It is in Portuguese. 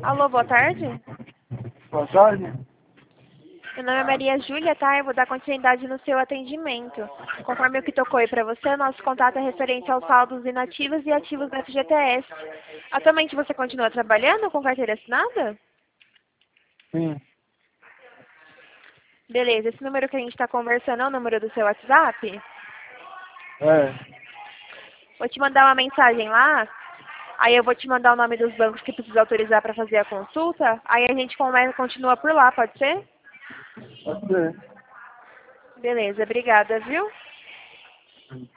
Alô, boa tarde. Boa tarde. Meu nome é Maria Júlia, tá? Eu vou dar continuidade no seu atendimento. Conforme o que tocou aí para você, nosso contato é referente aos saldos inativos e ativos da FGTS. Atualmente você continua trabalhando com carteira assinada? Sim. Beleza, esse número que a gente está conversando é o número do seu WhatsApp? É. Vou te mandar uma mensagem lá, aí eu vou te mandar o nome dos bancos que precisa autorizar para fazer a consulta, aí a gente continua por lá, pode ser? Pode ser. Beleza, obrigada, viu?